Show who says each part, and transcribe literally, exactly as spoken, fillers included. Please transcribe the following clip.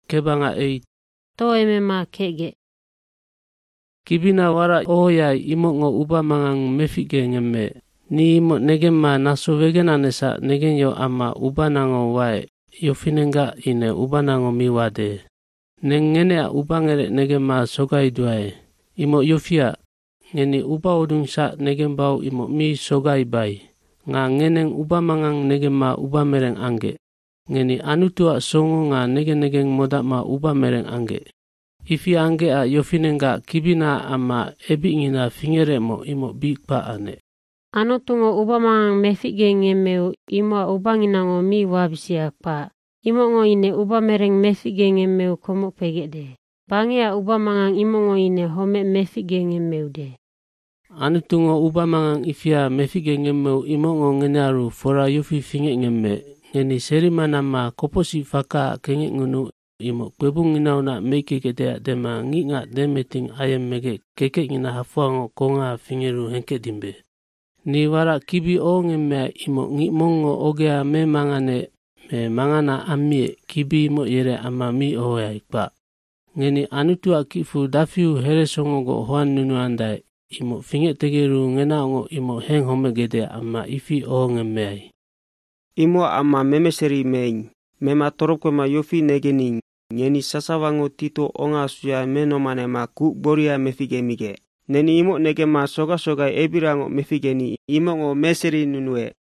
Speaker 1: kebanga ei
Speaker 2: to emema kege.
Speaker 1: Kibina wara oyai imo ngo uba mangang mefige ngemme. Ni imo negema naso vegenanesa negenyo ama uba nango wae yofinenga ine uba nango miwade. Nengene a ubangere negema sogai duae. Imo yofia ngeni uba odungsa negembau imo mi sogai bai. Nga ngeneng uba mangang negema uba mereng angge. Ngeni anutua songo nga nege-negeng modama uba mereng angge. Ifi angge a yofinenga kibina ama ebi ngina fingere mo imo bigpa ane.
Speaker 2: Ano tungo uba mangang mefige ngemmeu imo uba nginango mi wabisia pa. Imo ngo ine uba mereng mefige ngemmeu komo pegede. Bangia uba mangang imo ngo ine home mefige ngemmeu de.
Speaker 1: Ano tungo uba mangang ifia mefige ngemmeu imo ngo ngenaru fora yofi finge ngemme. Ngeni serima nama koposi faka kenge ngunu imo kwebung nginaw na meke kete dema nginga demeting ayem mege keke ngina hafuango konga fingeru henke dimbe. Ni wara kibi o ngemme imo ngi mongo ogea me mangane me mangana amie kibi mo yere ama mi oya ikpa. Ngeni anutua kifu dafiu here songogo hoan nunu andai imo finge tegeru ngena ngo imo heng home gede ama ifi o ngemme ai.
Speaker 3: Imo ama memeseri meing, mema torokema yofi negening, ngeni sasawango tito onga suya menomane ma ku boria mefige mige. Neni imo negema soga soga ebirango mefigeni imo ngo meseri nunue.